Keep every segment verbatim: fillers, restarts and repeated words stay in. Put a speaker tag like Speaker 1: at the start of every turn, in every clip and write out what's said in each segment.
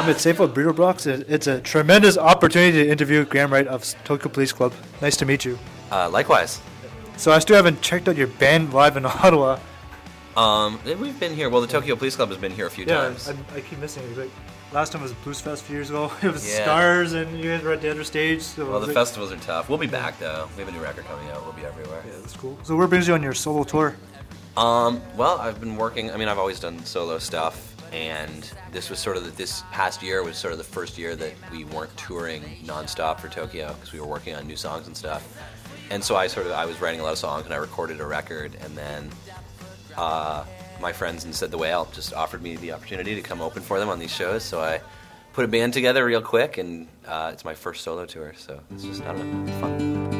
Speaker 1: I'm at Safeway Burrito Box. It's a tremendous opportunity to interview Graham Wright of Tokyo Police Club. Nice to meet you.
Speaker 2: Uh, likewise.
Speaker 1: So I still haven't checked out your band live in Ottawa.
Speaker 2: Um, we've been here. Well, the Tokyo Police Club has been here a few
Speaker 1: yeah,
Speaker 2: times.
Speaker 1: I, I keep missing it. Like, last time was Blues Fest a few years ago. It was
Speaker 2: Yeah.
Speaker 1: Stars, and you guys were at the other stage. So
Speaker 2: Well, the
Speaker 1: like,
Speaker 2: festivals are tough. We'll be back, though. We have a new record coming out. We'll be everywhere.
Speaker 1: yeah, that's cool. So where brings you on your solo tour?
Speaker 2: Um, well, I've been working. I mean, I've always done solo stuff, and this was sort of the, this past year was sort of the first year that we weren't touring nonstop for Tokyo because we were working on new songs and stuff. And so I sort of I was writing a lot of songs, and I recorded a record, and then uh, my friends in Said the Whale just offered me the opportunity to come open for them on these shows. So I put a band together real quick, and uh, it's my first solo tour. So it's just I don't know, it's fun.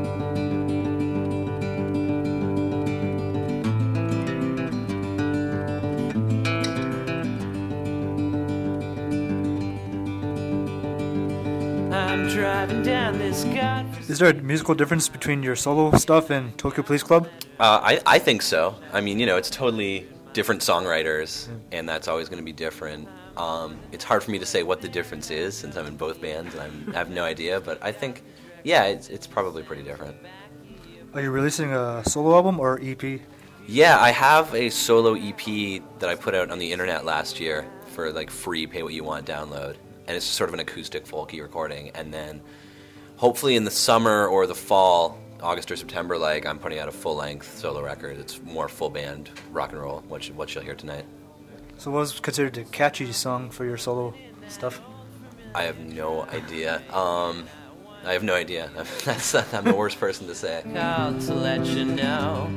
Speaker 3: I'm driving down this god.
Speaker 1: Is there a musical difference between your solo stuff and Tokyo Police Club?
Speaker 2: Uh, I, I think so. I mean, you know, it's totally different songwriters, and that's always going to be different. Um, it's hard for me to say what the difference is since I'm in both bands, and I'm, I have no idea. But I think, yeah, it's, it's probably pretty different.
Speaker 1: Are you releasing a solo album or E P?
Speaker 2: Yeah, I have a solo E P that I put out on the internet last year for like free, pay what you want, download. And it's sort of an acoustic folky recording. And then hopefully in the summer or the fall, August or September, like I'm putting out a full-length solo record. It's more full band rock and roll, what, you, what you'll hear tonight.
Speaker 1: So what was considered the catchy song for your solo stuff?
Speaker 2: I have no idea. Um, I have no idea. That's, I'm the worst person to say.
Speaker 3: Called to let you know.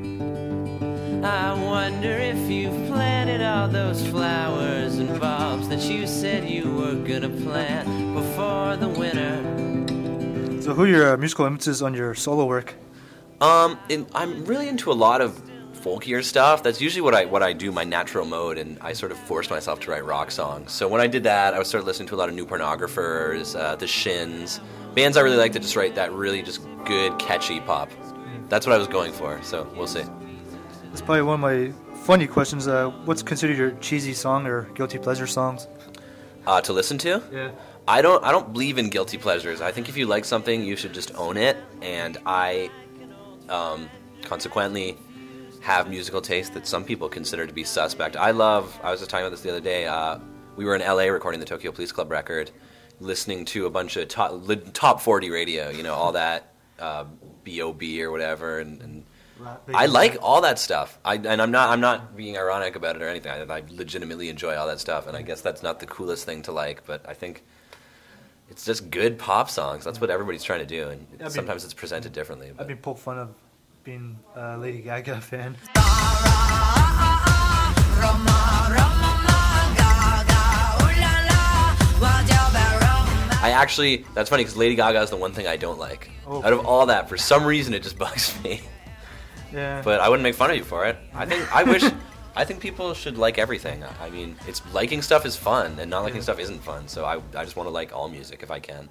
Speaker 3: I wonder if you've planted all those flowers and bulbs that you said you were gonna plant before the winter.
Speaker 1: So who are your uh, musical influences on your solo work?
Speaker 2: Um, and I'm really into a lot of folkier stuff. That's usually what I what I do, my natural mode, and I sort of forced myself to write rock songs. So when I did that, I was sort of listening to a lot of New Pornographers, uh, The Shins, bands I really like that just write that really just good, catchy pop. That's what I was going for, so we'll see.
Speaker 1: It's probably one of my funny questions. Uh, what's considered your cheesy song or guilty pleasure songs?
Speaker 2: Uh, to listen to?
Speaker 1: Yeah.
Speaker 2: I don't I don't believe in guilty pleasures. I think if you like something, you should just own it, and I um, consequently have musical taste that some people consider to be suspect. I love, I was just talking about this the other day, uh, we were in L A recording the Tokyo Police Club record, listening to a bunch of top, top forty radio, you know, all that uh, B O B or whatever, and, and I like all that stuff. I, and I'm not I'm not being ironic about it or anything. I, I legitimately enjoy all that stuff, and I guess that's not the coolest thing to like, but I think it's just good pop songs. That's what everybody's trying to do, and
Speaker 1: I mean,
Speaker 2: sometimes it's presented differently. But.
Speaker 1: I've been poked fun of being a Lady Gaga fan.
Speaker 2: I actually, that's funny because Lady Gaga is the one thing I don't like.
Speaker 1: Oh.
Speaker 2: Out of all that, for some reason, it just bugs me.
Speaker 1: Yeah.
Speaker 2: But I wouldn't make fun of you for it. I think I wish, I think people should like everything. I mean, it's liking stuff is fun, and not liking stuff isn't fun. So I, I just want to like all music if I can.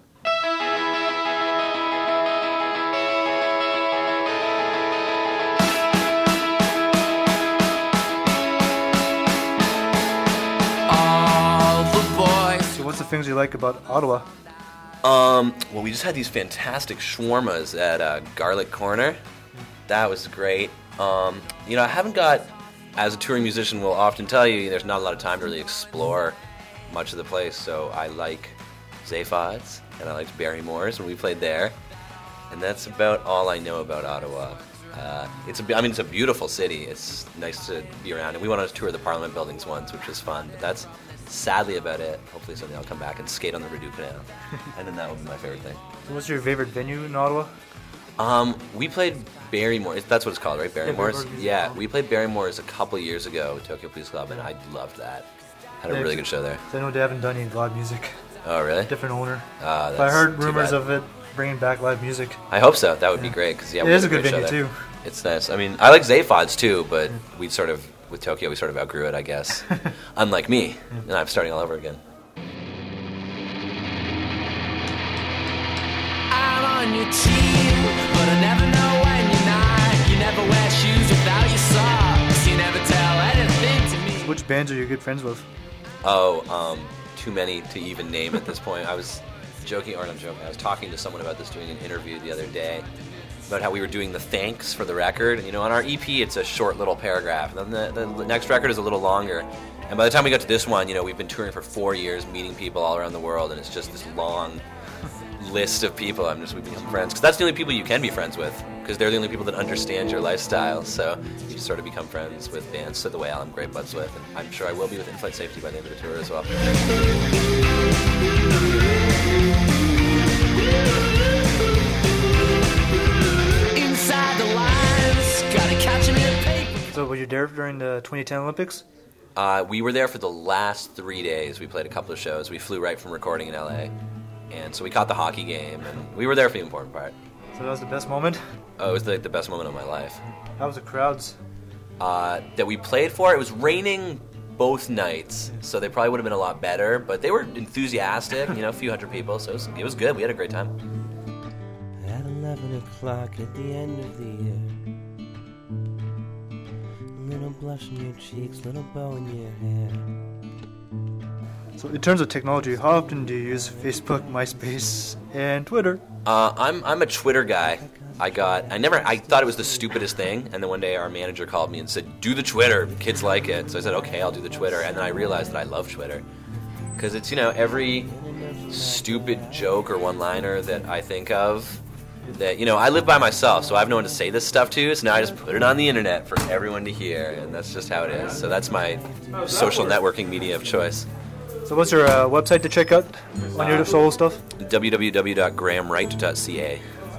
Speaker 3: All the boys.
Speaker 1: So what's the things you like about Ottawa?
Speaker 2: Um, well, we just had these fantastic shawarmas at uh, Garlic Corner. That was great. Um, you know, I haven't got, as a touring musician will often tell you, there's not a lot of time to really explore much of the place. So I like Zaphod's, and I liked Barrymore's when we played there. And that's about all I know about Ottawa. Uh, it's a, I mean, it's a beautiful city. It's nice to be around. And we went on a tour of the Parliament buildings once, which was fun. But that's sadly about it. Hopefully someday I'll come back and skate on the Rideau Canal. And then that will be my favorite thing.
Speaker 1: So what's your favorite venue in Ottawa?
Speaker 2: Um, we played Barrymore. That's what it's called, right? Barrymore's.
Speaker 1: Barrymore's.
Speaker 2: Yeah, we played Barrymore's a couple of years ago with Tokyo Police Club, and I loved that. Had a
Speaker 1: Yeah,
Speaker 2: really good show there.
Speaker 1: I know they haven't done any live music.
Speaker 2: Oh, really?
Speaker 1: Different owner.
Speaker 2: Ah,
Speaker 1: But I heard
Speaker 2: too
Speaker 1: rumors
Speaker 2: bad.
Speaker 1: of it bringing back live music.
Speaker 2: I hope so. That would be
Speaker 1: Yeah.
Speaker 2: great because yeah,
Speaker 1: It
Speaker 2: we
Speaker 1: is
Speaker 2: had
Speaker 1: a good
Speaker 2: great show
Speaker 1: venue
Speaker 2: there.
Speaker 1: too.
Speaker 2: It's nice. I mean, I like Zaphod's too, but we sort of with Tokyo we sort of outgrew it, I guess. Unlike me, and I'm starting all over again.
Speaker 3: I'm on your team, but I never know when you're not. You never wear shoes without your socks. You never tell anything to me.
Speaker 1: Which bands are you good friends with?
Speaker 2: Oh, um, too many to even name at this point. I was joking, or not joking, I was talking to someone about this doing an interview the other day about how we were doing the thanks for the record. You know, on our E P, it's a short little paragraph. And then the, the next record is a little longer. And by the time we got to this one, you know, we've been touring for four years, meeting people all around the world, and it's just this long list of people. I'm just, we've become friends. Because that's the only people you can be friends with, because they're the only people that understand your lifestyle. So you just sort of become friends with bands. So the Whale I'm great buds with, and I'm sure I will be with In-Flight Safety by the end of the tour as well.
Speaker 3: Inside the lines, gotta catch him in a paper.
Speaker 1: So were you there during the twenty ten Olympics?
Speaker 2: Uh, we were there for the last three days. We played a couple of shows. We flew right from recording in L A. And so we caught the hockey game, and we were there for the important part.
Speaker 1: So that was the best moment?
Speaker 2: Oh, it was the, the best moment of my life.
Speaker 1: How was the crowds?
Speaker 2: Uh, that we played for, it was raining both nights, so they probably would have been a lot better, but they were enthusiastic, you know, a few hundred people, so it was, it was good. We had a great time.
Speaker 3: At eleven o'clock at the end of the year, little blush on your cheeks, little bow in your hair.
Speaker 1: So in terms of technology, how often do you use Facebook, MySpace, and Twitter?
Speaker 2: Uh, I'm I'm a Twitter guy. I got I never I thought it was the stupidest thing, and then one day our manager called me and said, "Do the Twitter, kids like it." So I said, "Okay, I'll do the Twitter," and then I realized that I love Twitter because it's, you know, every stupid joke or one-liner that I think of. That, you know, I live by myself, so I have no one to say this stuff to, so now I just put it on the internet for everyone to hear, and that's just how it is. So that's my social networking media of choice.
Speaker 1: So what's your uh, website to check out on your solo stuff?
Speaker 2: w w w dot graham wright dot c a.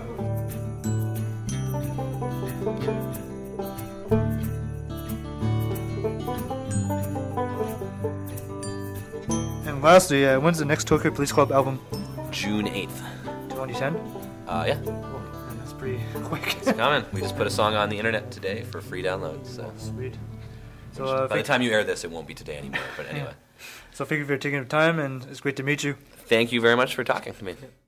Speaker 1: And lastly, uh, when's the next Tokyo Police Club album?
Speaker 2: June eighth.
Speaker 1: twenty ten?
Speaker 2: Uh, yeah.
Speaker 1: Oh, that's pretty quick.
Speaker 2: It's coming. We just put a song on the internet today for free download. So
Speaker 1: Sweet. So uh,
Speaker 2: by the time you air this, it won't be today anymore. But anyway.
Speaker 1: So thank you for taking the time, and it's great to meet you.
Speaker 2: Thank you very much for talking to me.